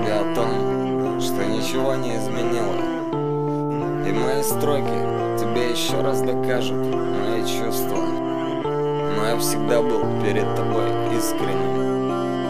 тебе о том, что ничего не изменило. И мои строки тебе еще раз докажут мои чувства. Но я всегда был перед тобой искренним.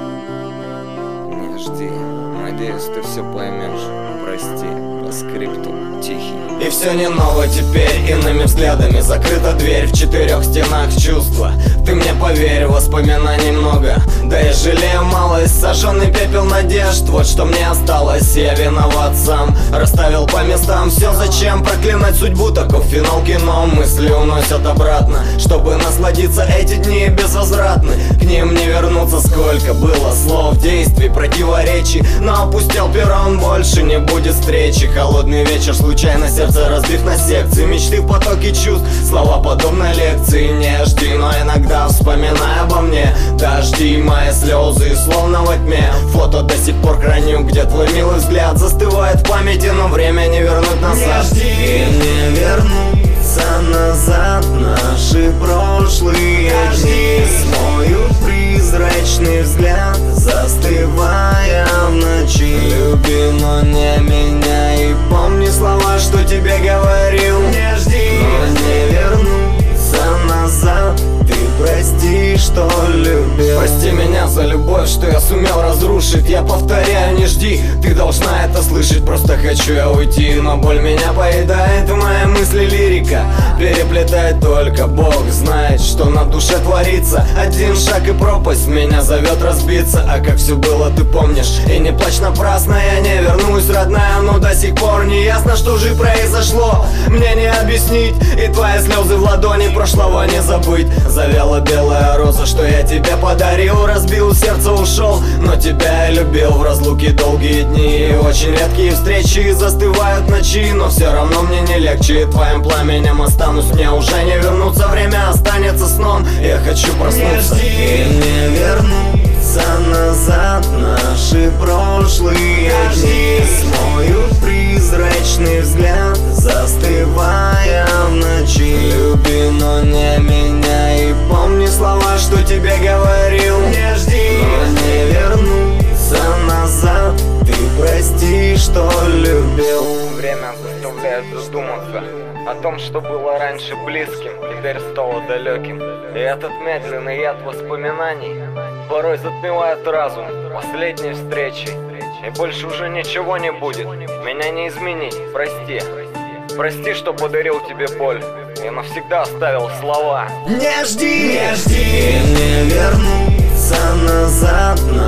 Не жди, надеюсь, ты все поймешь. Прости, по скрипту, тихий. И все не ново теперь, иными взглядами закрыта дверь. В четырех стенах чувства, ты мне поверь, воспоминаний много. Да я жалею малость, сожженный пепел надежд. Вот что мне осталось, я виноват сам. Расставил по местам все, зачем проклинать судьбу. Таков финал кино, мысли уносят обратно. Чтобы насладиться, эти дни безвозвратны. К ним не вернуться, сколько было слов, действий, противоречий. Но опустил перрон, больше не будет встречи. Холодный вечер, случайно сердце разбив на секции. Мечты в потоке чувств, слова подобной лекции. Не жди, но иногда вспоминай обо мне. Дожди, мои слезы, словно во тьме. Фото до сих пор храню, где твой милый взгляд застывает в памяти, но время не вернуть назад. Не жди, не вернуться назад наши прошлые дни. Смоют призрачный взгляд, застывая в ночи. Люби, но не меняй, и помни слова, что тебе говорил. не жди, Но не вернуться назад, ты прости, что любил. Прости меня за любовь, что я сумел разрушить. Я повторяю, не жди, ты должна это слышать. Просто хочу я уйти, но боль меня поедает. В мои мысли лирика переплетает, только Бог знает, что на душе творится. Один шаг и пропасть меня зовет разбиться. А как все было, ты помнишь, и не плачь напрасно. Я не вернусь, родная, но до сих пор не ясно, что же произошло. Мне не объяснить, и твои слезы в ладони прошлого не забыть. Завяла белая роза, что я тебе подарил. Разбил сердце, ушел, но тебя я любил. В разлуке долгие дни, очень редкие встречи застывают ночи. Но все равно мне не легче, и твоим пламенем останусь. Мне уже не вернуться, время останется сном. Я хочу проснуться и не вернуться назад наши прошлые дни. Смоют призрачный взгляд, застывая в ночи. Люби, но не меняй, и помни слова, что тебе говорил. не жди, Но не вернуться назад, ты прости, что любил. время заставляет задуматься о том, что было раньше близким, теперь стало далеким. И этот медленный яд воспоминаний порой затмевает разум последней встречи. И больше уже ничего не будет, меня не изменить, прости. Прости, что подарил тебе боль и навсегда оставил слова. Не жди, не жди, и не вернуться назад